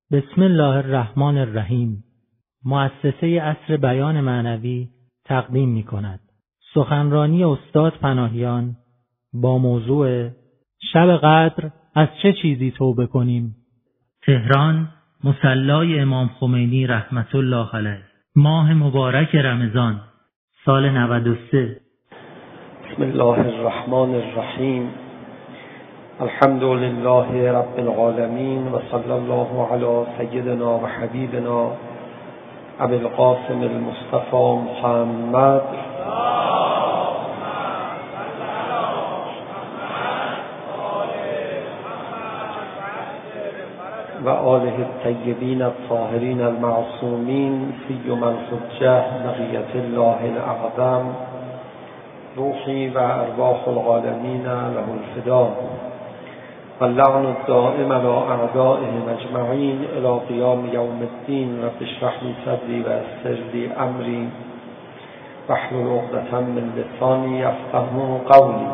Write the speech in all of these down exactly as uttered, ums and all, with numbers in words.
بسم الله الرحمن الرحیم. مؤسسه عصر بیان معنوی تقدیم می کند سخنرانی استاد پناهیان با موضوع شب قدر از چه چیزی توبه کنیم. تهران، مصلی امام خمینی رحمت الله علیه. ماه مبارک رمضان سال نود و سه. بسم الله الرحمن الرحیم. الحمد لله رب العالمین و صلی الله علی سیدنا و حبیبنا ابی القاسم المصطفى محمد و آله الطیبین الطاهرین المعصومین سیم الحجة بقیة الله الاعظم روحی و ارواح العالمین له الفدا و اللعن الدائم علی اعدائهم اجمعین الی قیام یوم الدین. رب اشرح لی صدری و یسر لی امری واحلل عقدة من لسانی یفقهوا قولی.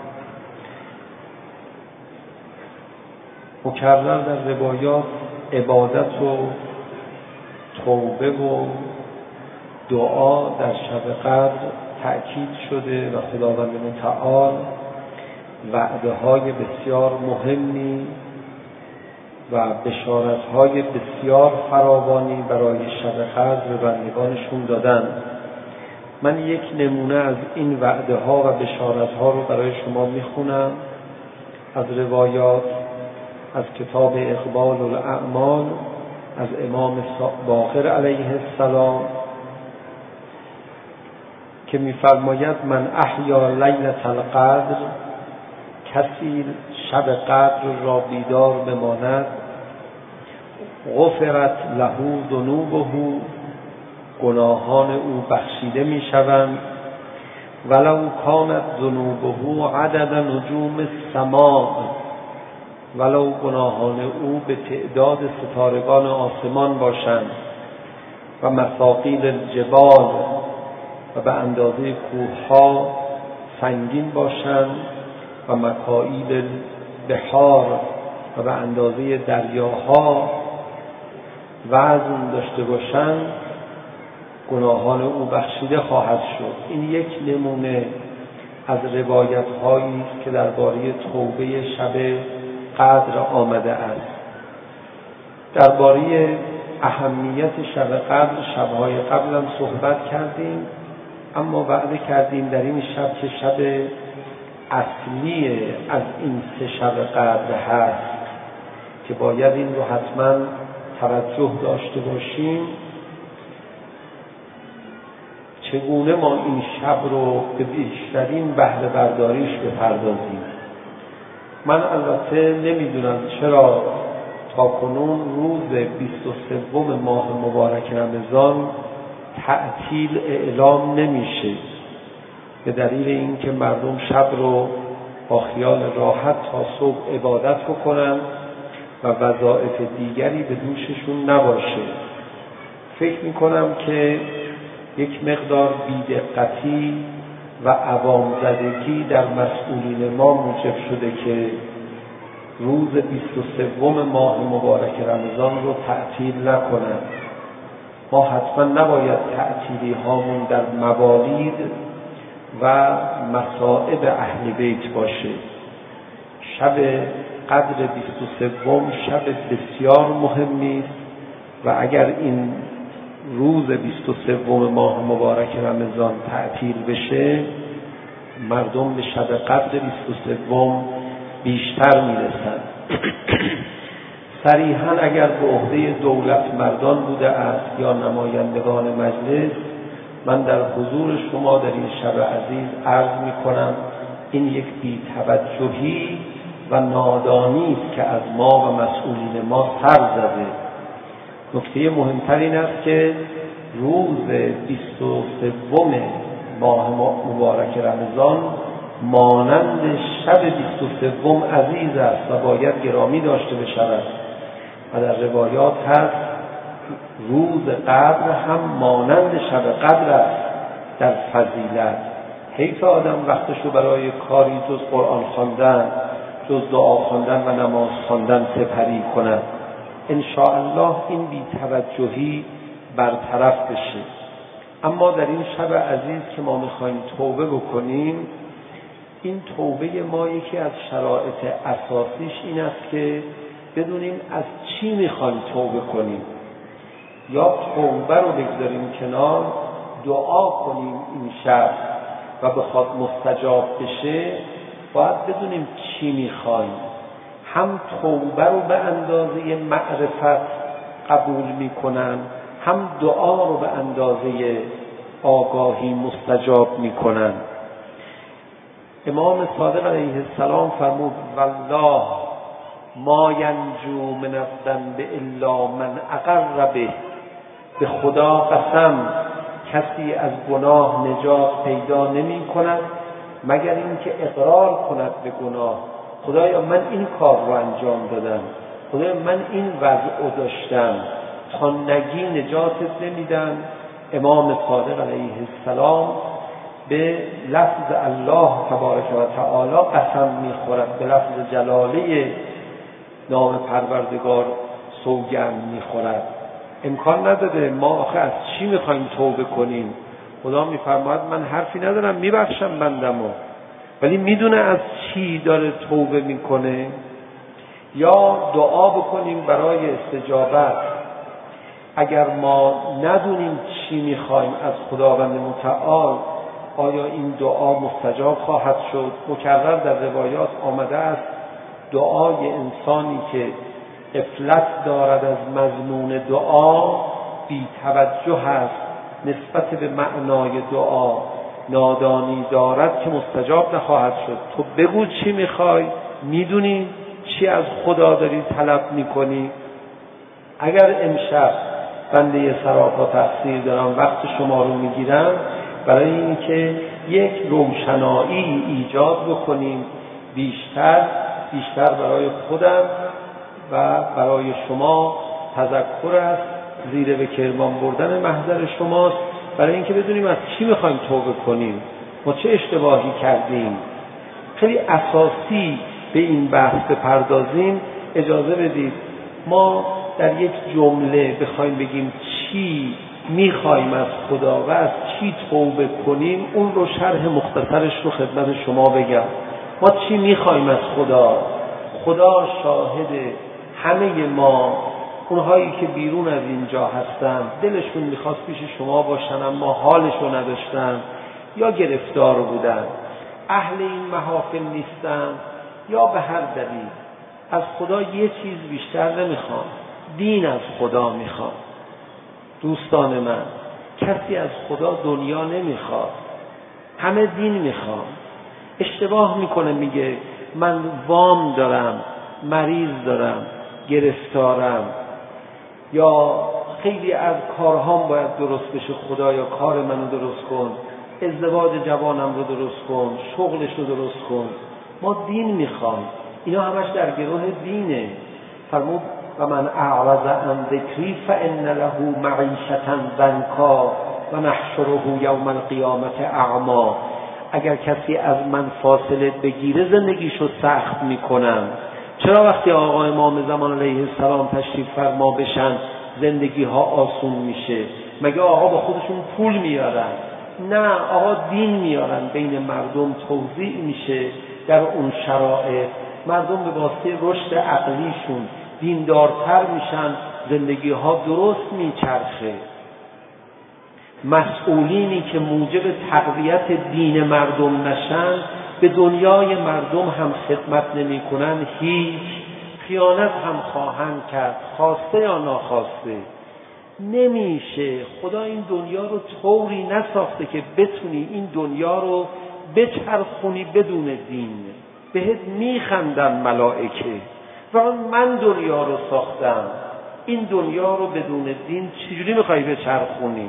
مکرر در روایات عبادت و توبه و دعا در شب قدر تأکید شده و خداوند متعال وعده های بسیار مهمی و بشارت های بسیار فراوانی برای شب قدر به بندگانشون دادن. من یک نمونه از این وعده ها و بشارت ها رو برای شما میخونم از روایات از کتاب اقبال الاعمال از امام باقر علیه السلام که می‌فرماید من احیا لیلة القدر، کسی شب قدر را بیدار بماند، غفرت له ذنوبه، گناهان او بخشیده میشوند، ولو کانت ذنوبه عدد نجوم السماء، ولو گناهان او به تعداد ستارگان آسمان باشند، و مثاقیل الجبال، و به اندازه کوه‌ها سنگین باشند، و مکائیل البحار، و به اندازه دریاها وزن داشته باشند، گناهان او بخشیده خواهد شد. این یک نمونه از روایت هایی است که درباره توبه شب قدر آمده است. درباره اهمیت شب قدر شب‌های قبل هم صحبت کردیم، اما وعده کردیم در این شب که شب اصلی از این سه شب قدر هست که باید این رو حتما توجه داشته باشیم چگونه ما این شب رو به بیشترین بهره برداریش بپردازیم. من البته نمیدونم چرا تا کنون روز بیست و سوم ماه مبارک رمضان تعطیل اعلام نمیشه، به دلیل اینکه مردم شب رو با خیال راحت تا صبح عبادت بکنن و وظایف دیگری به دوششون نباشه. فکر میکنم که یک مقدار بی‌دقتی و عوام زدگی در مسئولین ما موجب شده که روز بیست و سوم ماه مبارک رمضان رو تعطیل نکنن. ما حتما نباید تعطیلی هامون در موالید و مصائب اهل بیت باشه. شب قدر بیست و سوم شب بسیار مهمی است و اگر این روز بیست و سوم ماه مبارک رمضان تعطیل بشه مردم به شب قدر بیست و سوم بیشتر میرسن. صریحاً اگر به عهده دولت مردان بوده است یا نمایندگان مجلس، من در حضور شما در این شب عزیز عرض می کنم این یک بی‌توجهی و نادانی است که از ما و مسئولین ما سر زده. نکته مهمتر این است که روز بیست و سوم ماه مبارک رمضان مانند شب بیست و سوم عزیز است و باید گرامی داشته بشود و در روایات هست روز قدر هم مانند شب قدر است در فضیلت. حیف آدم وقتشو برای کاری جز قرآن خواندن، جز دعا خواندن و نماز خواندن سپری کند. ان شاء الله این بی‌توجهی برطرف بشه. اما در این شب عزیز که ما میخوایم توبه بکنیم، این توبه ما یکی از شرایط اساسیش این است که بدونیم از چی میخوایم توبه کنیم. یا توبه رو بگذاریم کنار، دعا کنیم این شب و بخواد مستجاب بشه، باید بدونیم چی میخوایم. هم توبه رو به اندازه معرفت قبول میکنن، هم دعا رو به اندازه آگاهی مستجاب میکنن. امام صادق علیه السلام فرمود والله ما ینجو من الذنب الا من اقر به. به خدا قسم کسی از گناه نجات پیدا نمی کند مگر اینکه اقرار کند به گناه. خدایا من این کار رو انجام دادم، خدایا من این وضع داشتم، تا نگی نجاتت نمیدم. امام صادق علیه السلام به لفظ الله تبارک و تعالی قسم میخورد، به لفظ جلاله نام پروردگار سوگند میخورد. امکان نداده. ما آخه از چی میخوایم توبه کنیم؟ خدا میفرماید من حرفی ندارم، میبخشم بندمو، ولی میدونه از چی داره توبه میکنه. یا دعا بکنیم برای استجابت. اگر ما ندونیم چی میخوایم از خداوند متعال، آیا این دعا مستجاب خواهد شد؟ مکرر در روایات آمده است دعای انسانی که غفلت دارد از مضمون دعا بی توجه است، نسبت به معنای دعا نادانی دارد که مستجاب نخواهد شد. تو بگو چی میخوای، میدونی چی از خدا داری طلب میکنی. اگر امشب بنده سراپا تقصیر دارم وقت شما رو میگیرم برای اینکه یک روشنایی ایجاد بکنیم بیشتر بیشتر برای خودم و برای شما تذکر است، زیر به کرمان بردن محضر شماست، برای اینکه بدونیم از چی میخوایم توبه کنیم، ما چه اشتباهی کردیم. خیلی اساسی به این بحث بپردازیم. اجازه بدید ما در یک جمله بخوایم بگیم چی میخوایم از خدا و از چی توبه کنیم، اون رو شرح مختصرش رو خدمت شما بگم. ما چی میخوایم از خدا؟ خدا شاهد همه ما، اونهایی که بیرون از اینجا هستن دلشون میخواست پیش شما باشن اما حالشو نداشتن یا گرفتار بودن، اهل این محافل نیستن یا به هر دلیل از خدا یه چیز بیشتر نمیخوان، دین از خدا میخوان. دوستان من، کسی از خدا دنیا نمیخواد، همه دین میخوان. اشتباه میکنه، میگه من وام دارم، مریض دارم، گرفتارم، یا خیلی از کارهام باید درست بشه، خدایا کار منو درست کن، ازدواج جوانم رو درست کن، شغلش رو درست کن. ما دین میخوام. اینا همش در گروه دینه. فرمود و من اعرض عن ذکری فان له معیشة ضنکا و نحشره یوم القیامة اعمی. اگر کسی از من فاصله بگیره زندگیشو سخت میکنم. چرا وقتی آقا امام زمان علیه السلام تشریف فرما بشن زندگی ها آسون میشه؟ مگه آقا با خودشون پول میارن؟ نه، آقا دین میارن، بین مردم توزیع میشه. در اون شرایط مردم به واسطه رشد عقلیشون دیندارتر میشن، زندگی ها درست میچرخه. مسئولینی که موجب تقویت دین مردم نشن، به دنیای مردم هم خدمت نمی کنن، هیچ خیانت هم خواهند کرد، خواسته یا ناخواسته. نمیشه. خدا این دنیا رو طوری نساخته که بتونی این دنیا رو بچرخونی بدون دین. بهت میخندن ملائکه و من دنیا رو ساختم، این دنیا رو بدون دین چجوری میخوای بچرخونی؟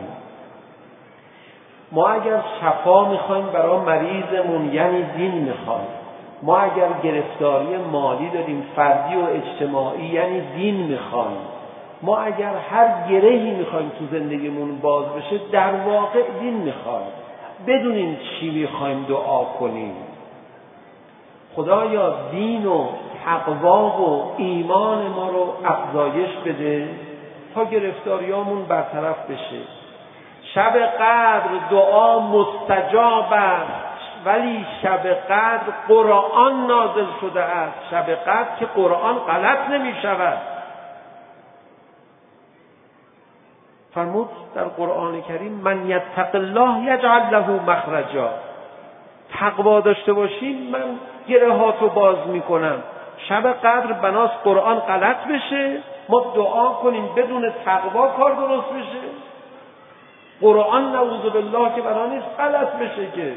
ما اگر شفا میخوایم برای مریضمون یعنی دین میخوایم. ما اگر گرفتاری مالی داریم فردی و اجتماعی یعنی دین میخوایم. ما اگر هر گرهی میخوایم تو زندگیمون باز بشه در واقع دین میخوایم. بدونیم چی میخوایم دعا کنیم. خدایا دین و تقوا و ایمان ما رو افزایش بده تا گرفتاریامون برطرف بشه. شب قدر دعا مستجاب است، ولی شب قدر قرآن نازل شده است. شب قدر که قرآن غلط نمی شود. فرمود در قرآن کریم من یتق الله یجعل له مخرجا. تقوا داشته باشین من گره هاتو باز میکنم. شب قدر بناس قرآن غلط بشه، ما دعا کنیم بدون تقوا کار درست بشه. قرآن نعوذ بالله که بنا نیست غلط بشه که.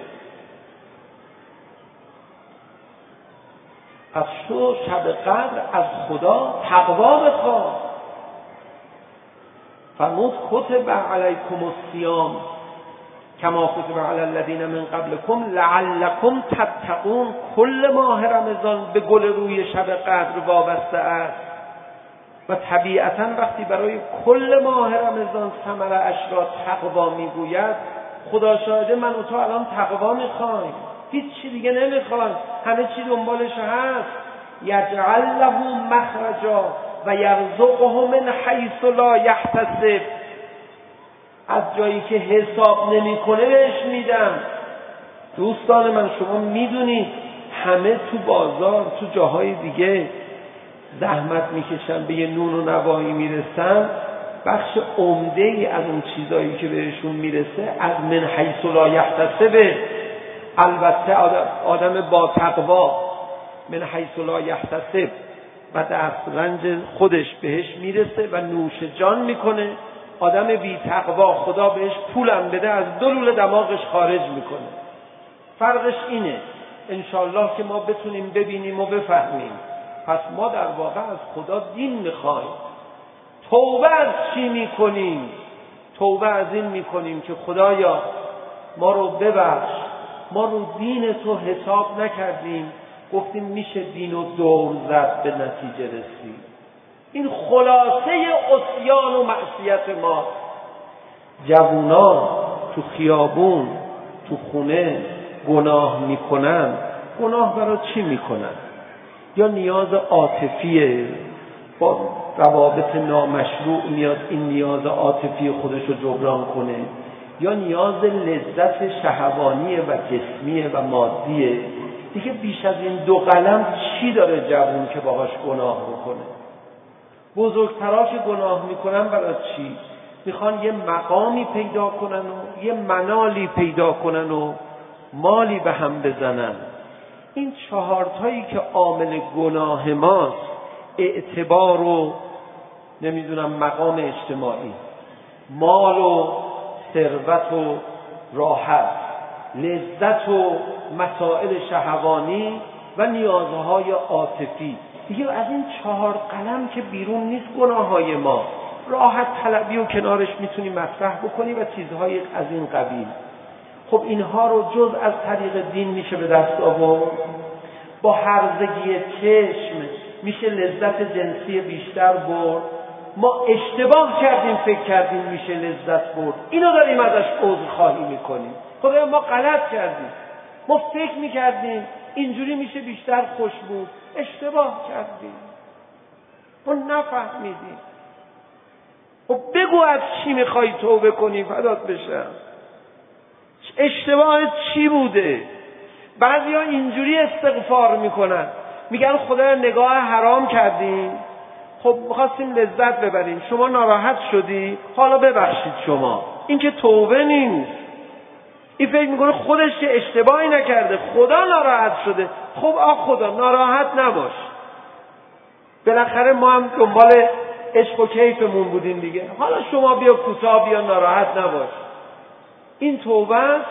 از تو شب قدر از خدا تقوا بخواه. فرمود کتب علیکم الصیام کما کتب علی الذین من قبلکم لعلکم تتقون. کل ماه رمضان به گل روی شب قدر وابسته است و طبیعتا وقتی برای کل ماه رمضان ثمره اش را تقوا میگوید، خدا شاهده من و تو الان تقوا میخوایم، هیچ چی دیگه نمیخوایم، همه چی دنبالش هست. یجعل له مخرجا و یرزقه من حیث لا یحتسب. از جایی که حساب نمیکنه بهش میدم. دوستان من شما میدونید همه تو بازار تو جاهای دیگه زحمت میکشن به یه نون و نوایی میرسن، بخش عمده ای از اون چیزایی که بهشون میرسه از من حیث لا یحتسب. البته آدم با تقوا من حیث لا یحتسب و دست رنج خودش بهش میرسه و نوش جان میکنه. آدم بی تقوا خدا بهش پولم بده از دو لوله دماغش خارج میکنه. فرقش اینه. انشالله که ما بتونیم ببینیم و بفهمیم. پس ما در واقع از خدا دین میخوایم. توبه از چی میکنیم؟ توبه از این میکنیم که خدایا ما رو ببخش، ما رو دین تو حساب نکردیم، گفتیم میشه دین و دور زد به نتیجه رسید. این خلاصه عصیان و معصیت ما. جوانان تو خیابون تو خونه گناه میکنن. گناه برای چی میکنن؟ یا نیاز عاطفیه، با روابط نامشروع میاد این نیاز عاطفی خودش رو جبران کنه، یا نیاز لذت شهوانیه و جسمیه و مادیه. دیگه بیش از این دو قلم چی داره جوون که باهاش گناه بکنه؟ بزرگترا که گناه میکنن برای چی؟ میخوان یه مقامی پیدا کنن و یه منالی پیدا کنن و مالی به هم بزنن. این چهارتایی که عامل گناه ماست، اعتبار و نمیدونم مقام اجتماعی، مال و ثروت و راحت، لذت و مسائل شهوانی و نیازهای عاطفی. دیگه از این چهار قلم که بیرون نیست گناههای ما. راحت طلبی و کنارش میتونی مطرح بکنی و چیزهای از این قبیل. خب اینها رو جز از طریق دین میشه به دست آورد. با هرزگی چشم میشه لذت جنسی بیشتر برد. ما اشتباه کردیم، فکر کردیم میشه لذت برد. اینو داریم ازش عذرخواهی میکنیم. خب ما غلط کردیم. ما فکر میکردیم اینجوری میشه بیشتر خوش بود. اشتباه کردیم. ما نفهمیدیم. خب بگو از چی میخوای توبه کنی فدات بشم. اشتباه چی بوده؟ بعضیا اینجوری استغفار میکنن، میگن خدا نگاه حرام کردیم، خب میخواستیم لذت ببریم، شما ناراحت شدی، حالا ببخشید شما. این که توبه نیست. این فکر میکنه خودش که اشتباهی نکرده، خدا ناراحت شده. خب آ خدا ناراحت نباش، بالاخره ما هم دنبال عشق و کیفمون بودیم دیگه، حالا شما بیا کوتاه، بیا ناراحت نباش. این توبه است.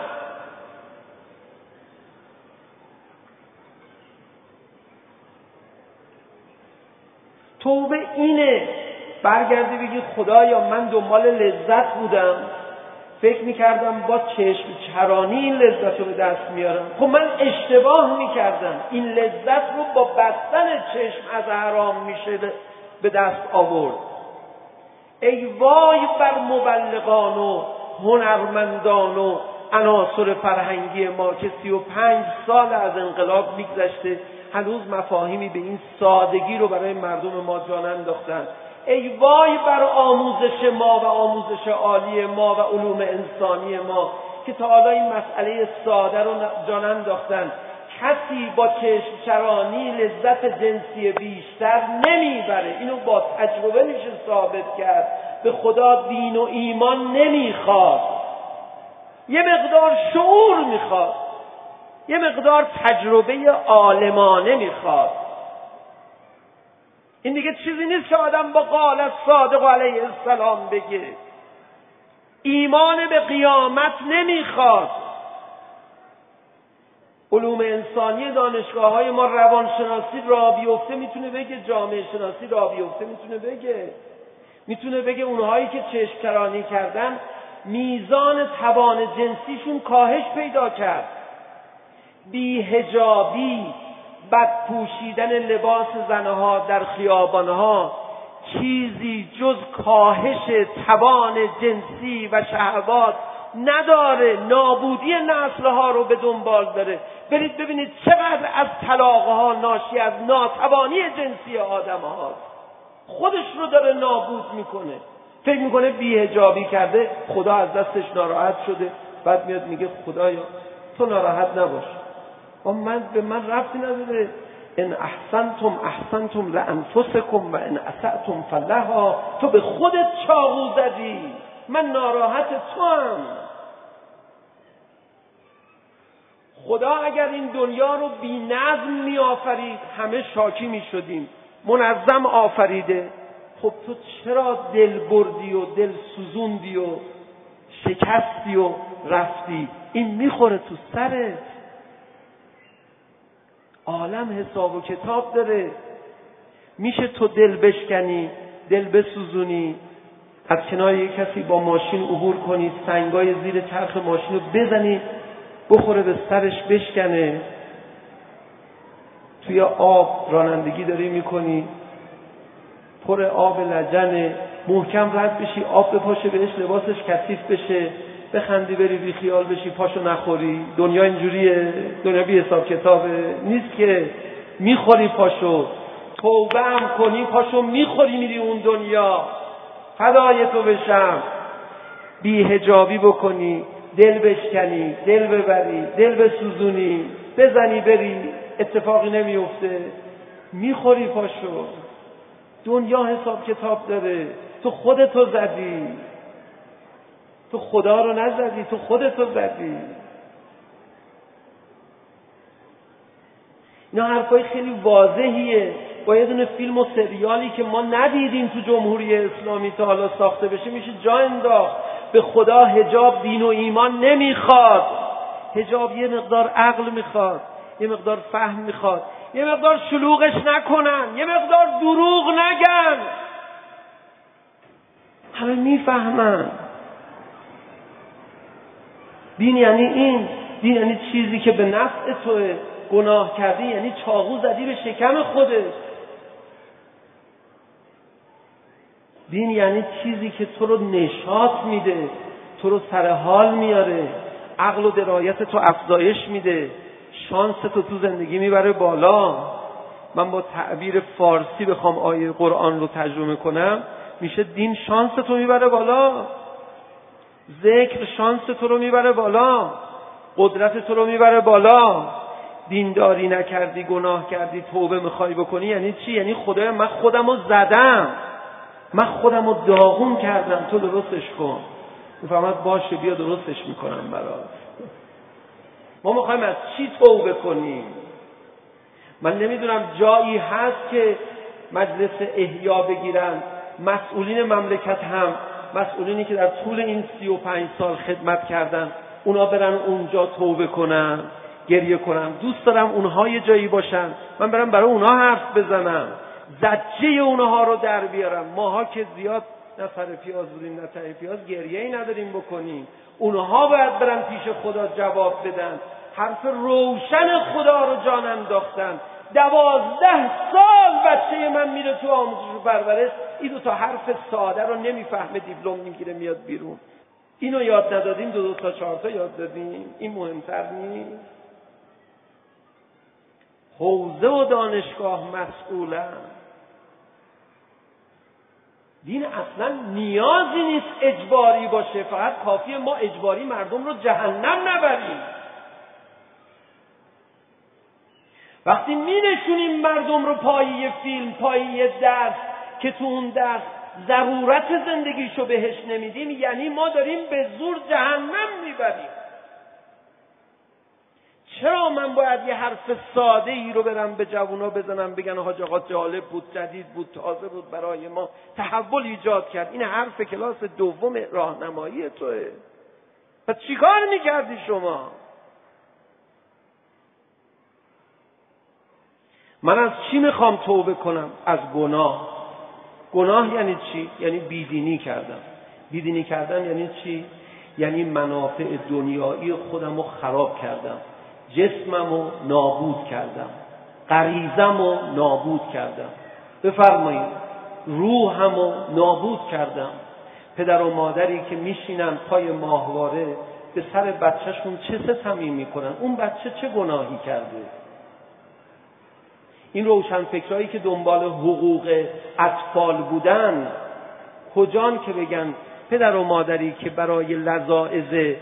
توبه اینه برگردی بگی خدایا من دنبال لذت بودم، فکر میکردم با چشم چرانی این لذت رو به دست میارم. خب من اشتباه میکردم، این لذت رو با بستن چشم از حرام میشه به دست آورد. ای وای بر مبلغان و هنرمندان و عناصر فرهنگی ما که سی و پنج سال از انقلاب میگذشته هنوز مفاهیمی به این سادگی رو برای مردم ما جان انداختن. ای وای بر آموزش ما و آموزش عالی ما و علوم انسانی ما که تا حالا این مسئله ساده رو جان انداختن. کسی با چشم چرانی لذت جنسی بیشتر نمیبره. اینو با تجربه میشه ثابت کرد. به خدا دین و ایمان نمیخواد، یه مقدار شعور میخواد، یه مقدار تجربه عالمانه میخواد. این دیگه چیزی نیست که آدم با قال الصادق علیه السلام بگه. ایمان به قیامت نمیخواد. علوم انسانی دانشگاه های ما روانشناسی را بیفته میتونه بگه، جامعه شناسی را بیفته میتونه بگه، میتونه بگه اونهایی که چشم چرانی کردن میزان توان جنسیشون کاهش پیدا کرد. بی‌حجابی، بد پوشیدن لباس زنها در خیابانها چیزی جز کاهش توان جنسی و شهوات نداره، نابودی نسلها رو به دنبال داره. برید ببینید چقدر از طلاقها ناشی از ناتوانی جنسی آدم هاست. خودش رو داره نابود میکنه. فکر میکنه بی‌حجابی کرده خدا از دستش ناراحت شده، بعد میاد میگه خدایا تو ناراحت نباش، و من به من ربطی نداره. ان احسنتم احسنتم لانفسکم و ان اسأتم فلها. تو به خودت چاقو زدی، من ناراحت تو هم. خدا اگر این دنیا رو بی نظم می آفرید همه شاکی می شدیم. منظم آفریده، خب تو چرا دل بردی و دل سوزوندی و شکستی و رفتی؟ این میخوره تو سرت. عالم حساب و کتاب داره. میشه تو دل بشکنی، دل بسوزونی، از کنار یک کسی با ماشین عبور کنی، سنگای زیر چرخ ماشین رو بزنی بخوره به سرش بشکنه. توی آب رانندگی داری میکنی، پر آب لجنه، محکم رد بشی، آب بپاشه بهش، لباسش کثیف بشه، بخندی بری بی خیال بشی، پاشو نخوری. دنیا اینجوریه، دنیا بی حساب کتابه نیست که میخوری پاشو، توبه هم کنی پاشو میخوری میری اون دنیا. فدای تو بشم. بی حجابی بکنی، دل بشکنی، دل ببری، دل بسوزونی، بزنی بری، اتفاقی نمیفته، میخوری پاشو. دنیا حساب کتاب داره. تو خودتو زدی، تو خدا رو نزدی، تو خودتو زدی. اینا حرفای خیلی واضحیه. با یه دونه فیلم و سریالی که ما ندیدیم تو جمهوری اسلامی تا حالا ساخته بشه میشه جا انداخت. به خدا حجاب دین و ایمان نمیخواد. حجاب یه مقدار عقل میخواد، یه مقدار فهم میخواد، یه مقدار شلوغش نکنن، یه مقدار دروغ نگن، همه میفهمن. دین یعنی این. دین یعنی چیزی که به نفع توه. گناه کردی یعنی چاقو زدی به شکم خودت. دین یعنی چیزی که تو رو نشاط میده، تو رو سر حال میاره، عقل و درایت تو افزایش میده، شانس تو تو زندگی میبره بالا. من با تعبیر فارسی بخوام آیه قرآن رو ترجمه کنم میشه دین شانس تو میبره بالا، ذکر شانس تو رو میبره بالا، قدرت تو رو میبره بالا. دینداری نکردی، گناه کردی، توبه میخوای بکنی یعنی چی؟ یعنی خدایا من خودم رو زدم، من خودم رو داغون کردم، تو درستش کن. میفهمد باشه بیا درستش میکنم برات. ما میخوایم از چی توبه کنیم؟ من نمیدونم جایی هست که مجلس احیا بگیرن، مسئولین مملکت هم، مسئولینی که در طول این سی و پنج سال خدمت کردن، اونا برن اونجا توبه کنن، گریه کنن. دوست دارم اونها یه جایی باشن، من برم برای اونها حرف بزنم، زجه اونها رو در بیارم. ماها که زیاد نه سر پیاز بودیم نه ته پیاز، گریه ای نداریم بکنیم. اونها باید برن پیش خدا جواب بدن. حرف روشن خدا رو جان انداختن. دوازده سال بچه من میره تو آموزش و پرورش، این دو تا حرف ساده رو نمیفهمه، دیپلم میگیره میاد بیرون. اینو یاد ندادیم، دو دو تا چهار تا یاد دادیم، این مهمتر نیست؟ حوزه و دانشگاه مسئولن. دین اصلا نیازی نیست اجباری باشه، فقط کافیه ما اجباری مردم رو جهنم نبریم. وقتی می نشونیم مردم رو پایه فیلم، پایه درس که تو اون درس ضرورت زندگیشو بهش نمیدیم، یعنی ما داریم به زور جهنم میبریم. چرا من باید یه حرف ساده ای رو برم به جوونا بزنم بگن حاج آقا جالب بود، جدید بود، تازه بود، برای ما تحول ایجاد کرد؟ این حرف کلاس دوم راهنمایی توئه. پس چیکار میکردی شما؟ من از چی میخوام توبه کنم؟ از گناه. گناه یعنی چی؟ یعنی بیدینی کردم. بیدینی کردم یعنی چی؟ یعنی منافع دنیایی خودم رو خراب کردم، جسمم رو نابود کردم، غریزم رو نابود کردم، بفرمایید روحم رو نابود کردم. پدر و مادری که میشینن پای ماهواره به سر بچهشون چه ستمی میکنن؟ اون بچه چه گناهی کرده؟ این روشن فکرایی که دنبال حقوق اطفال بودن کجان که بگن پدر و مادری که برای لذاذ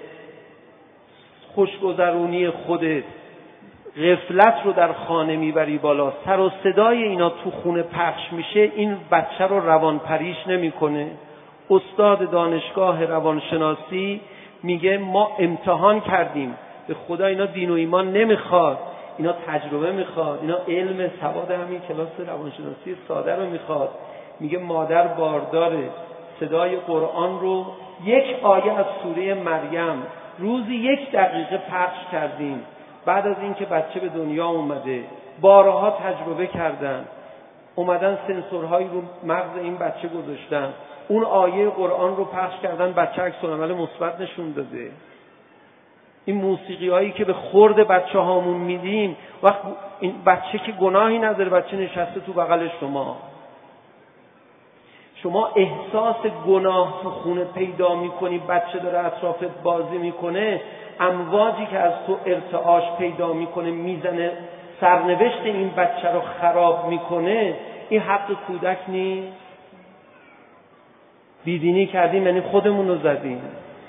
خوشگذرونی خودت غفلت رو در خانه میبری بالا، سر و صدای اینا تو خونه پخش میشه، این بچه رو روانپریش نمیکنه؟ استاد دانشگاه روانشناسی میگه ما امتحان کردیم، به خدا اینا دین و ایمان نمیخواد، اینا تجربه میخواد، اینا علم سواد همین کلاس روانشناسی ساده رو میخواد. میگه مادر بارداره، صدای قرآن رو یک آیه از سوره مریم روزی یک دقیقه پخش کردیم. بعد از اینکه بچه به دنیا اومده بارها تجربه کردن، اومدن سنسورهایی رو مغز این بچه گذاشتن، اون آیه قرآن رو پخش کردن، بچه عکس العمل مثبت نشون داده. این موسیقی هایی که به خورد بچه هامون میدیم، وقت این بچه که گناهی نداره، بچه نشسته تو بغل شما، شما احساس گناه تو خونه پیدا میکنی، بچه داره اطرافت بازی میکنه، امواجی که از تو ارتعاش پیدا میکنه میزنه، سرنوشت این بچه رو خراب میکنه. این حق کودک نیست؟ بیدینی کردیم یعنی خودمون رو زدیم.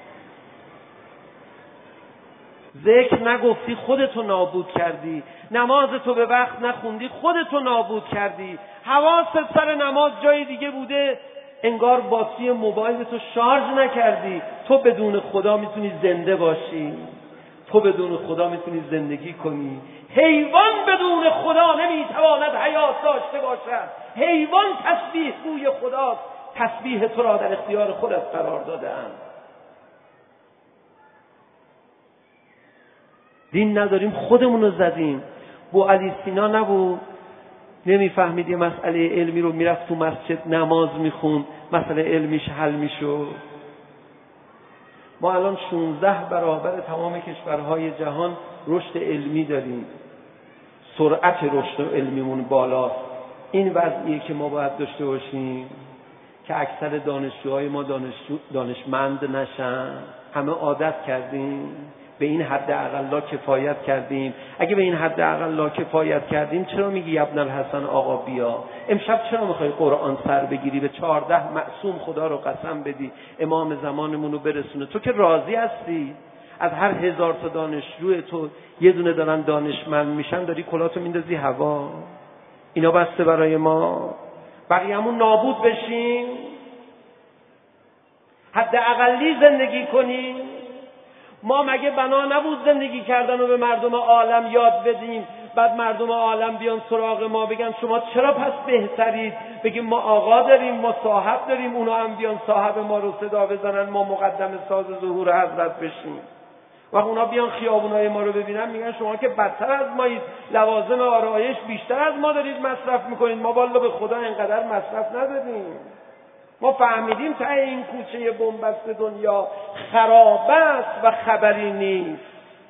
ذکر نگفتی خودتو نابود کردی، نمازتو به وقت نخوندی خودتو نابود کردی، حواست سر نماز جای دیگه بوده، انگار باتری موبایلتو شارژ نکردی. تو بدون خدا میتونی زنده باشی، تو بدون خدا میتونی زندگی کنی. حیوان بدون خدا نمیتواند حیات داشته باشد. حیوان تسبیح گوی خداست، تسبیح تو را در اختیار خودت قرار داده‌اند. دین نداریم، خودمون رو زدیم. بو علی سینا نبود؟ نمیفهمید یه مسئله علمی رو، میرفت تو مسجد نماز میخوند، مسئله علمیش حل میشد. ما الان شانزده برابر تمام کشورهای جهان رشد علمی داریم، سرعت رشد علمیمون بالاست. این وضعیه که ما باید داشته باشیم که اکثر دانشجوهای ما دانشجو دانشمند نشن. همه عادت کردیم، به این حد اقلا کفایت کردیم. اگه به این حد اقلا کفایت کردیم، چرا میگی ابن الحسن آقا بیا؟ امشب چرا میخوای قرآن سر بگیری، به چهارده معصوم خدا رو قسم بدی امام زمانمون رو برسونه؟ تو که راضی هستی از هر هزار تا دانشجو تو یه دونه دارن دانشمند میشن، داری کلاتو میندازی هوا. اینا بسته برای ما بقیه‌مون نابود بشیم، حد اقلی زندگی کنیم؟ ما مگه بنا نبود زندگی کردن رو به مردم عالم یاد بدیم، بعد مردم عالم بیان سراغ ما بگن شما چرا پس بهترید؟ بگیم ما آقا داریم، ما صاحب داریم، اونا هم بیان صاحب ما رو صدا بزنن، ما مقدم ساز ظهور حضرت بشیم. وقت اونا بیان خیابونای ما رو ببینن میگن شما که بدتر از مایید، لوازم آرایش بیشتر از ما دارید مصرف میکنید، ما والا به خدا اینقدر مصرف نداریم. ما فهمیدیم ته این کوچه بنبست دنیا خراب است و خبری نیست.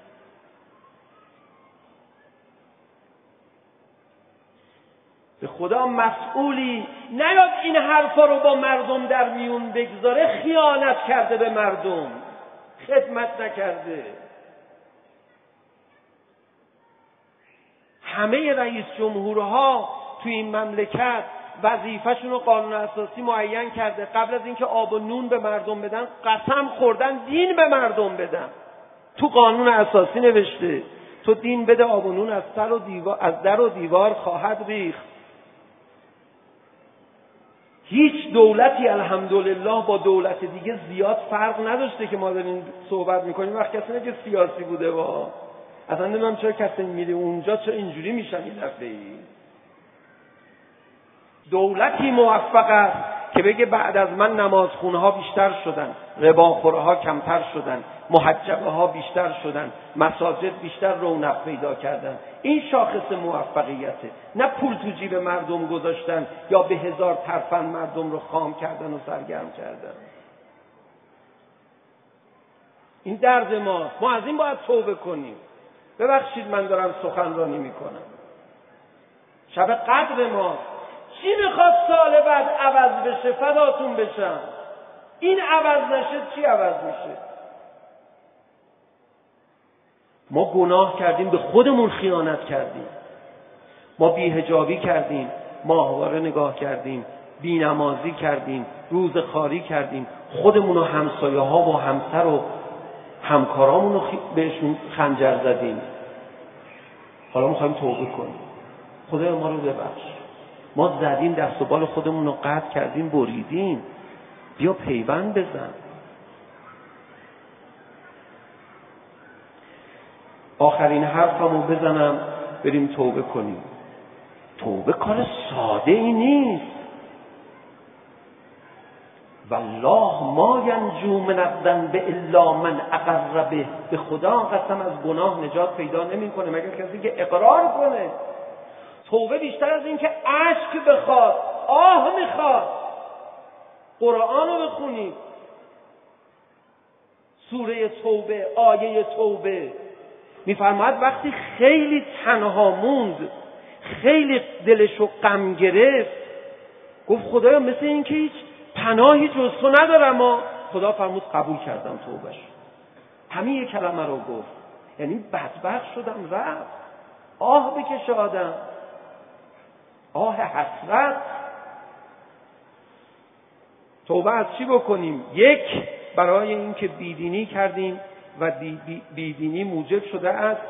به خدا مسئولی نیاد این حرفا رو با مردم در میون بگذاره، خیانت کرده به مردم. خدمت نکرده. همه رئیس جمهورها توی این مملکت وظیفه‌شون رو قانون اساسی معین کرده. قبل از اینکه آب و نون به مردم بدن قسم خوردن دین به مردم بدن. تو قانون اساسی نوشته تو دین بده، آب و نون از سر و دیوار، از در و دیوار خواهد ریخت. هیچ دولتی الحمدلله با دولت دیگه زیاد فرق نداشته که ما داریم صحبت میکنیم. وقت کسی نه که سیاسی بوده با اصلا نمیم چرا کسی میره اونجا چرا اینجوری میشن این دفعه ای. دولتی موفق است که بگه بعد از من نمازخونه ها بیشتر شدن، رباخوره ها کمتر شدن، محجبه ها بیشتر شدن، مساجد بیشتر رونق پیدا کردن. این شاخص موفقیته، نه پول تو جیب مردم گذاشتن یا به هزار ترفند مردم رو خام کردن و سرگرم کردن. این درد ماست. ما از این باید توبه کنیم. ببخشید من دارم سخنرانی میکنم. شب قدر ماست. چی میخواد سال بعد عوض بشه؟ فداتون بشم. این عوض نشه چی عوض میشه؟ ما گناه کردیم، به خودمون خیانت کردیم. ما بی‌حجابی کردیم، ماهواره نگاه کردیم، بی‌نمازی کردیم، روزخواری کردیم، خودمون و همسایه ها و همسر و همکارامون رو بهشون خنجر زدیم. حالا میخوایم توبه کنیم. خدای ما رو ببخش. ما زدیم دست و بال خودمون رو قطع کردیم، بریدیم. بیا پیوند بزن. آخرین حرفمو بزنم بریم توبه کنیم. توبه کار ساده ای نیست. والله ما ینجو من الذنب الا من اقر به. به خدا قسم از گناه نجات پیدا نمیکنه مگر کسی که اقرار کنه. توبه بیشتر از این که اشک بخواد، آه میخواد. قرآن رو بخونید. سوره توبه، آیه توبه میفرماید وقتی خیلی تنها موند، خیلی دلشو غم گرفت، گفت خدایا مثل این که هیچ پناهی جز تو ندارم. و خدا فرمود قبول کردم توبهش. همین یک کلمه رو گفت، یعنی بدبخت شدم رفت. آه بکشه آدم، آه حسرت. توبه از چی بکنیم؟ یک، برای این که بیدینی کردیم و بیدینی موجب شده است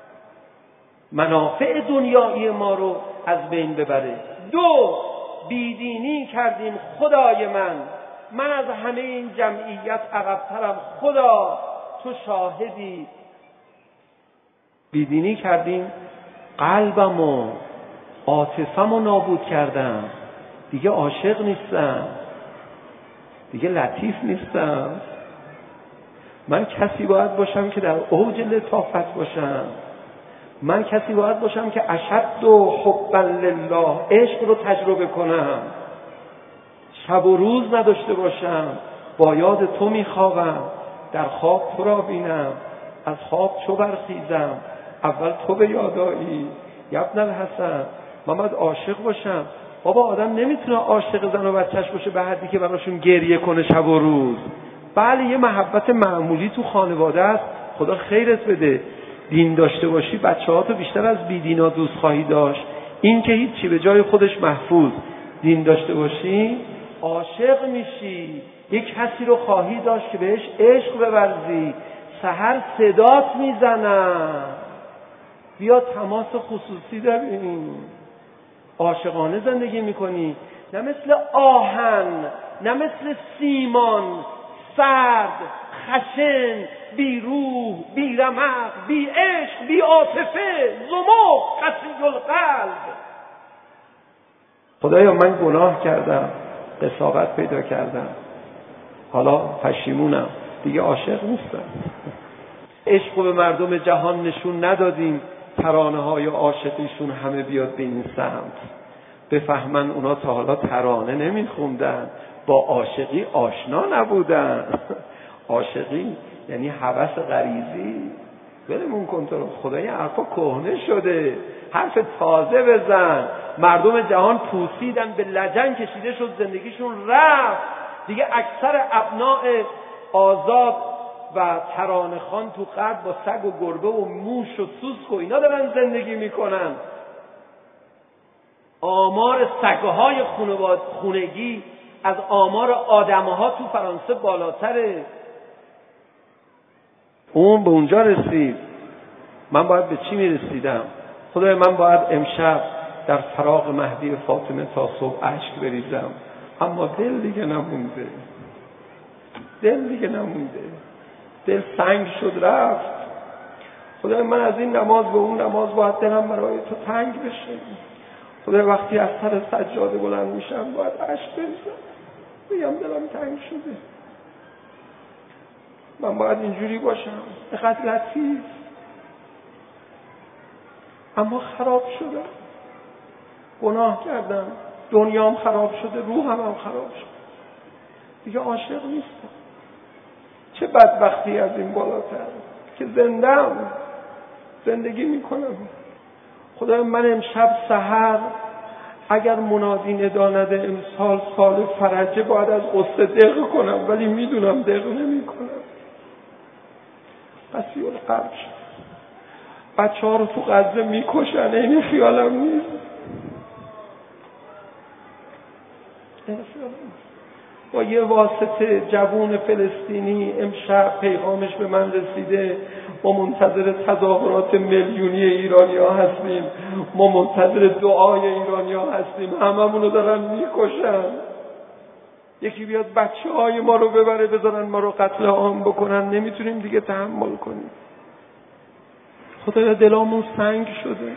منافع دنیایی ما رو از بین ببره. دو، بیدینی کردیم خدای من من از همه این جمعیت عقب‌ترم، خدا تو شاهدی. بیدینی کردیم، قلبم و عاطفم رو نابود کردم، دیگه عاشق نیستم، دیگه لطیف نیستم. من کسی باید باشم که در اوج لطافت باشم. من کسی باید باشم که اشد و حبا لله، عشق رو تجربه کنم. شب و روز نداشته باشم، با یاد تو میخوابم، در خواب تو را بینم، از خواب چو برخیزم اول تو به یادایی. ابن الحسن، من باید عاشق باشم. بابا آدم نمیتونه عاشق زن و بچهش باشه به حدی که براشون گریه کنه شب و روز. بله یه محبت معمولی تو خانواده است، خدا خیرت بده. دین داشته باشی بچه ها تو بیشتر از بیدینا دوست خواهی داشت. این که هیچی، به جای خودش محفوظ. دین داشته باشی عاشق میشی، یک کسی رو خواهی داشت که بهش عشق بورزی. سحر صدات میزنم، بیا تماس خصوصی داریم. عاشقانه زندگی میکنی، نه مثل آهن، نه مثل سیمان، سرد، خشن، بی روح، بی رمق، بی عشق، بی عاطفه، زمخ، قسی القلب. خدایا من گناه کردم، قساوت پیدا کردم، حالا پشیمونم، دیگه عاشق نیستم. عشق به مردم جهان نشون ندادیم، ترانه های عاشقیشون همه بیاد به این سمت. بفهمن اونا تا حالا ترانه نمیخوندن، با عاشقی آشنا نبودن. عاشقی یعنی هوس غریزی. برمون کنترل. خدای حرفا کهنه شده، حرف تازه بزن. مردم جهان پوسیدن، به لجن کشیده شد، زندگیشون رفت. دیگه اکثر ابناء آزاد و ترانه خان تو غرب با سگ و گربه و موش و سوسک و اینا دارن زندگی میکنن. آمار سگهای خونگی از آمار آدمها تو فرانسه بالاتره. اون به اونجا رسید، من باید به چی میرسیدم؟ خدای من باید امشب در فراق مهدی فاطمه تا صبح اشک بریزم، اما دل دیگه نمونده، دل دیگه نمونده، دل سنگ شد رفت. خدای من از این نماز به اون نماز باید دلم برای تو تنگ بشه. خدای وقتی از سر سجاده بلند میشم باید اشک بریزم، بگم دلم تنگ شده، من باید اینجوری باشم. اینقدر لطیف، اما خراب شدم، گناه کردم، دنیام خراب شده، روحم هم خراب شد، دیگه عاشق نیستم. چه بدبختی از این بالاتر که زندم، زندگی میکنم. خدای من امشب سحر اگر منادی ندا نده امسال سال فرجه باید از قصه دق کنم، ولی میدونم دق نمی کنم. قصی القلب شد، بچه ها رو تو غزه میکشن، این خیالم نیست، این خیالم نیست. با یه واسطه جوون فلسطینی امشب پیغامش به من رسیده، ما منتظر تظاهرات میلیونی ایرانی ها هستیم، ما منتظر دعای ایرانی ها هستیم، هممونو دارن میکشن. یکی بیاد بچه های ما رو ببره بذارن ما رو قتل عام بکنن، نمیتونیم دیگه تحمل کنیم. خدایا دلامون سنگ شده.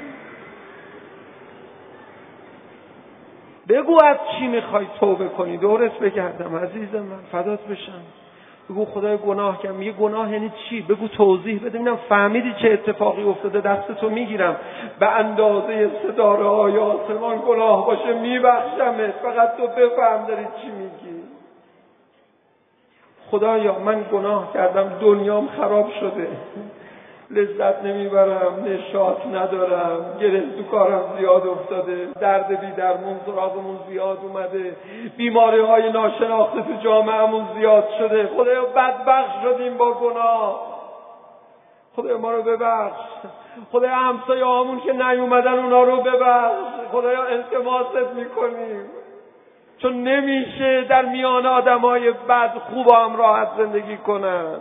بگو از چی میخوای توبه کنی، دورت بگردم عزیز من، فدات بشم. بگو خدای گناه کردم. یه گناه یعنی چی؟ بگو توضیح بده ببینم فهمیدی چه اتفاقی افتاده، دستتو میگیرم به اندازه ستاره های آسمان گناه باشه میبخشمت، فقط تو بفهم داری چی میگی. خدایا من گناه کردم، دنیام خراب شده، لذت نمیبرم، نشاط ندارم، گره تو کارم زیاد افتاده، درد بی درمون سراغمون زیاد اومده، بیماری های ناشناخته تو جامعهمون زیاد شده. خدایا بدبخت شدیم با گناه، خدایا ما رو ببخش. خدایا همسایه هامون که نیومدن اونا رو ببخش. خدایا التماست میکنیم، چون نمیشه در میان آدمای بد خوب و هم راحت زندگی کنن.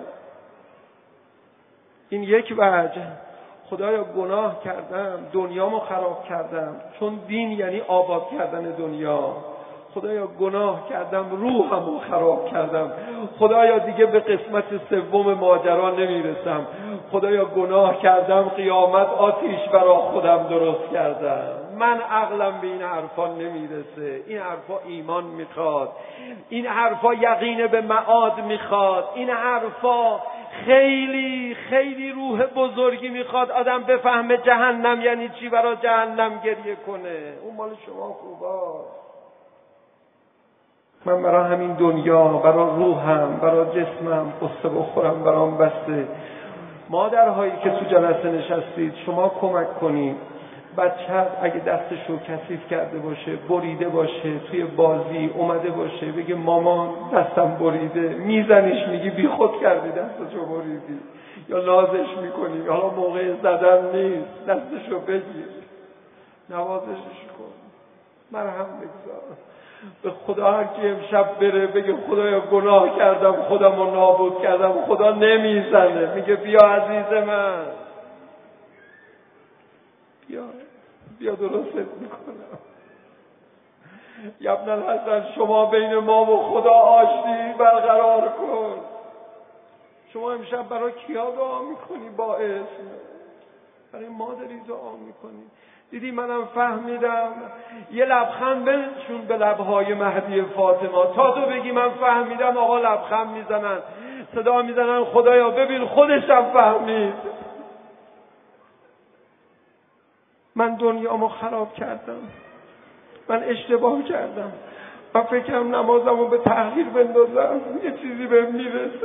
این یک وجه. خدایا گناه کردم، دنیامو خراب کردم، چون دین یعنی آباد کردن دنیا. خدایا گناه کردم، روحمو خراب کردم. خدایا دیگه به قسمت سوم ماجرا نمیرسم. خدایا گناه کردم، قیامت آتیش برا خودم درست کردم. من عقلم به این حرفا نمیرسه. این حرفا ایمان میخواد، این حرفا یقین به معاد میخواد، این حرفا خیلی خیلی روح بزرگی میخواد آدم بفهمه جهنم یعنی چی، برای جهنم گریه کنه. اون مال شما خوباست. من برای همین دنیا، برای روحم، برای جسمم قصه بخورم برام بسته. مادرهایی که تو جلسه نشستید شما کمک کنید بچه اگه دستشو کثیف کرده باشه، بریده باشه، توی بازی اومده باشه بگه مامان دستم بریده، میزنیش میگی بی خود کردی دستشو بریدی، یا نازش میکنی، حالا موقع زدن نیست، دستشو بگیر، نوازشش کن، مرهم بگذار. به خدا هر کی امشب بره بگه خدایا گناه کردم، خودمو نابود کردم، خدا نمیزنه، میگه بیا عزیز من، بیا بیا درستت میکنم. ابن الحسن شما بین ما و خدا آشتی برقرار کن. شما امشب برای کیا دعا میکنی؟ با اسم برای ما داری دعا میکنی. دیدی منم فهمیدم. یه لبخند بنشون به لبهای مهدی فاطمه تا تو بگی من فهمیدم. آقا لبخند میزنن، صدا میزنن خدایا ببین خودشم فهمید. من دنیامو خراب کردم، من اشتباه کردم، من فکرم نمازمو به تأخیر بندازم یه چیزی بهم میرسه.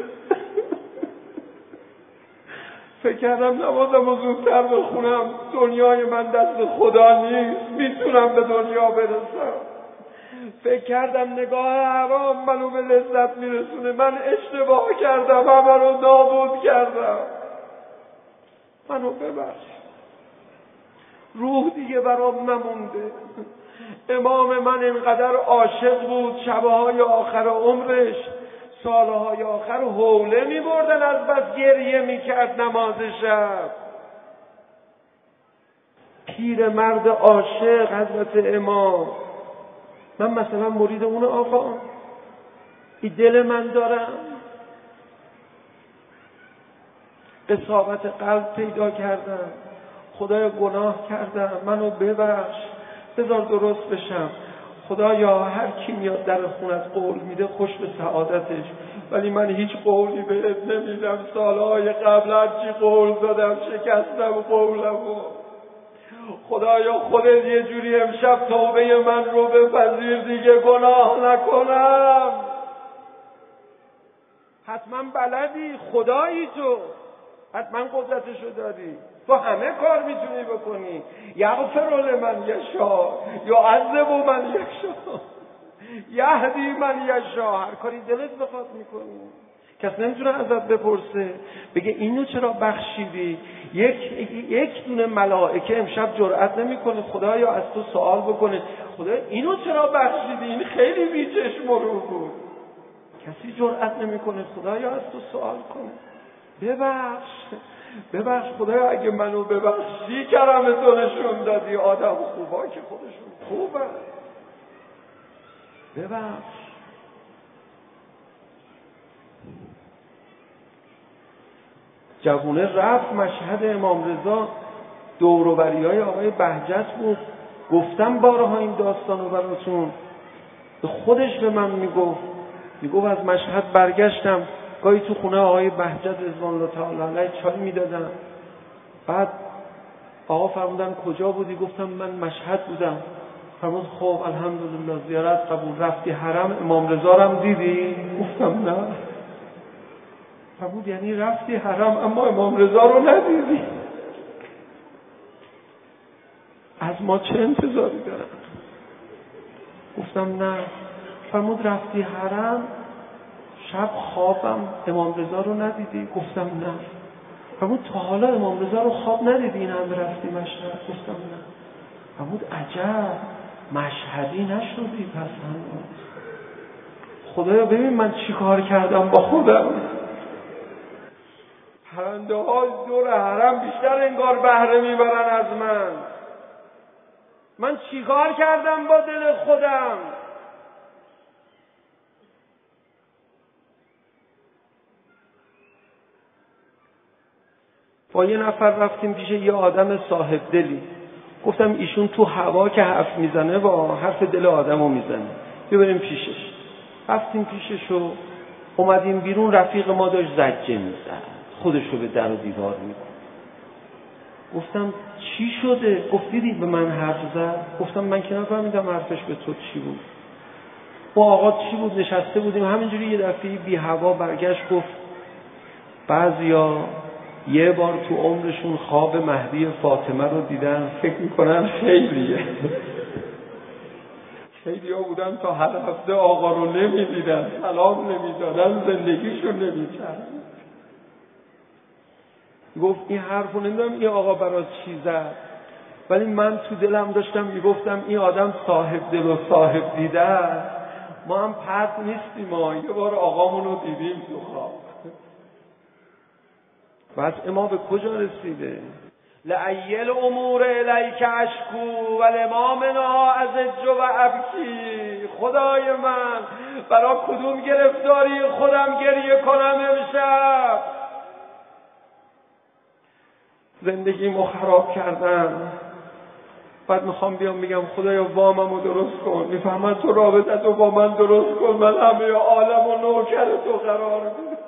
فکر کردم نمازمو زودتر بخونم، دنیای من دست خدا نیست، میتونم به دنیا برسم. فکر کردم نگاه حرام منو به لذت میرسونه، من اشتباه کردم، همه رو نابود کردم، منو ببخش. روح دیگه برام نمونده. امام من اینقدر عاشق بود، شبهای آخر عمرش، سالهای آخر حوله می بردن، از بس گریه می کرد نماز شب. پیر مرد عاشق حضرت امام. من مثلا مرید اون آقا، این دل من دارم، قساوت قلب پیدا کردم، خدایا گناه کردم، منو ببخش، بذار درست بشم. خدایا هر کی میاد در خونت قول میده خوش به سعادتش، ولی من هیچ قولی بهت نمیدم. سالهای قبل هرچی قول دادم شکستم قولمو. خدایا خودت یه جوری امشب توبه من رو بپذیر، دیگه گناه نکنم. حتما بلدی، خدایی تو، حتما قدرتشو داری، تو همه کار میتونی بکنی. یغفر لمن یشاء یعذب من یشاء یهدی من یشاء. هر کاری دلت بخواد میکنی. کس نمیتونه ازت بپرسه بگه اینو چرا بخشیدی. یک یک دونه ملائکه امشب جرئت نمیکنه خدایا از تو سوال بکنه خدا اینو چرا بخشیدی، این خیلی بی چشم و رو بود. کسی جرئت نمیکنه خدایا از تو سوال کنه ببخش ببخش خدایا، اگه منو ببخشی کرمتو نشون دادی. آدم خوبا که خودشون خوبه، ببخش. جوونه رفت مشهد امام رضا، دور و بریای آقای بهجت بود. گفتم بارها این داستانو براتون، به خودش به من میگفت میگفت از مشهد برگشتم، گاهی تو خونه آقای بهجت رضوان الله تعالی علیه چای میدادم. بعد آقا فرمودن کجا بودی؟ گفتم من مشهد بودم. فرمود خب الحمدلله زیارت قبول، رفتی حرم امام رضا رو هم دیدی؟ گفتم نه. فرمود یعنی رفتی حرم اما امام رضا رو ندیدی؟ از ما چه انتظاری دارن؟ گفتم نه. فرمود رفتی حرم شب خوابم امام رضا رو ندیدی؟ گفتم نه. فرمود تا حالا امام رضا رو خواب ندیدی این هم رفتی مشهد؟ گفتم نه. فرمود عجب مشهدی نشدی پس هنوز. خدایا ببین من چی کار کردم با خودم. پرنده ها دور حرم بیشتر انگار بهره میبرن از من. من چی کار کردم با دل خودم؟ با یه نفر رفتیم پیش یه آدم صاحب دلی. گفتم ایشون تو هوا که حرف میزنه با حرف دل آدمو میزنه، بیا بریم پیشش. رفتیم پیشش و اومدیم بیرون. رفیق ما داشت زجه میزد، خودشو به در و دیوار میکن. گفتم چی شده؟ گفت دیدی به من حرف زد؟ گفتم من که نفهمیدم حرفش به تو چی بود. با آقا چی بود؟ نشسته بودیم همینجوری یه دفعه بی هوا برگشت گفت بعضیا یه بار تو عمرشون خواب مهدی فاطمه رو دیدن، فکر میکنن خیلیه. خیلی ها بودن تا هر هفته آقا رو نمیدیدن، سلام نمیدادن، زندگیشون نمیکرد. گفت این حرف رو نمیدونم این آقا برای چی زد، ولی من تو دلم داشتم میگفتم این آدم صاحب دل و صاحب دیده است. ما هم پرت نیستیم، ما یه بار آقامون رو دیدیم تو خواب. وضع ما به کجا رسیده؟ لعیل امور الیک اشکو و لمامنا ازج و ابکی. خدای من برای کدوم گرفتاری خودم گریه کنم امشب؟ زندگیمو خراب کردم. بعد میخوام بیام بگم خدایا واممو درست کن. میفهمن تو رابطتو با من درست کن، من همه عالمو نوکر تو قرار میدم.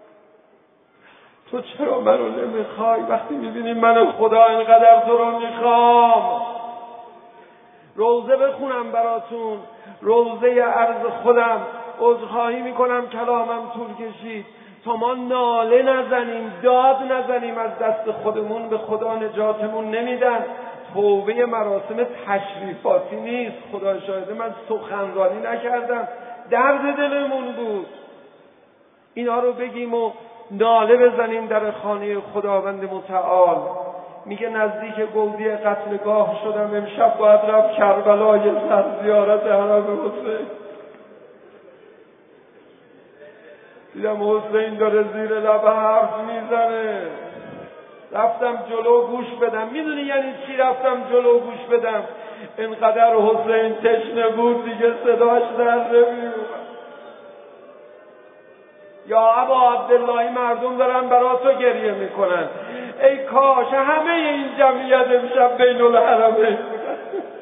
تو چرا منو نمیخوای وقتی میبینی من خدا اینقدر تو رو میخوام؟ روزه بخونم براتون، روزه عرض خودم. عذرخواهی میکنم کلامم طول کشید. تا ما ناله نزنیم، داد نزنیم از دست خودمون به خدا نجاتمون نمیدن. توبه مراسم تشریفاتی نیست. خدا شاهده من سخنرانی نکردم، درد دلمون بود. اینا رو بگیم و ناله بزنیم در خانه خداوند متعال. میگه نزدیک گودی قتلگاه شدم، امشب باید رفت کربلا یه سر زیارت حرم حسین. دیدم حسین داره زیر لب حرف میزنه، رفتم جلو گوش بدم. میدونی یعنی چی رفتم جلو گوش بدم؟ اینقدر حسین تشنه بود دیگه صداش در نمیومد. یا ابا عبداللهی مردم دارن برا تو گریه میکنن، ای کاش همه این جمعیت امشب بین الحرمین بودن.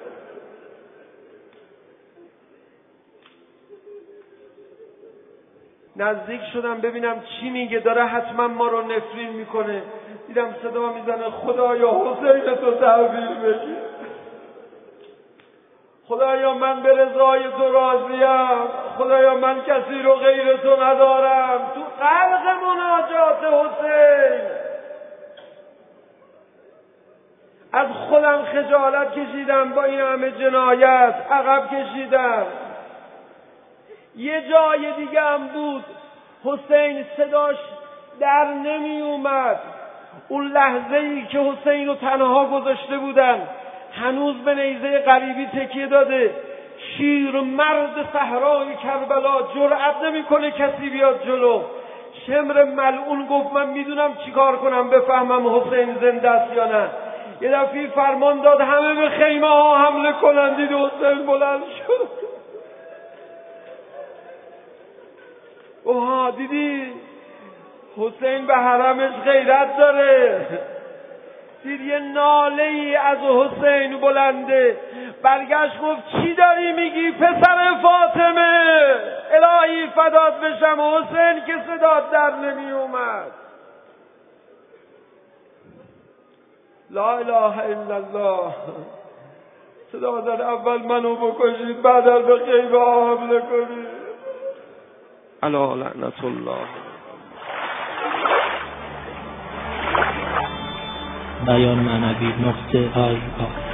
نزدیک شدم ببینم چی میگه، داره حتما ما رو نفرین میکنه. دیدم صدا میزنه خدایا حسین تو تحویل بگیر، خدایا من به رضای تو راضیم، خدایا من کسی رو غیر تو ندارم. تو قلق مناجات حسین از خودم خجالت کشیدم، با این همه جنایت عقب کشیدم. یه جای دیگه هم بود حسین صداش در نمی اومد. اون لحظه ای که حسین رو تنها گذاشته بودن، هنوز به نیزه غریبی تکیه داده. شیر مرد صحرای کربلا جرأت نمیکنه کسی بیاد جلو. شمر ملعون گفت من میدونم چیکار کنم بفهمم حسین زنده است یا نه. یه دفعه فرمان داد همه به خیمه ها حمله کنن. دید حسین بلند شد. اوها دیدی حسین به حرمش غیرت داره. دید یه ناله ای از حسین بلنده، برگشت گفت چی داری میگی پسر فاطمه؟ الهی فدات بشم حسین که صدات در نمی اومد. لا اله الا الله. صدا زد اول منو بکشید بعد به خیمه ها حمله کنید. الا لعنت الله. بیان معنوی نقطه آی آی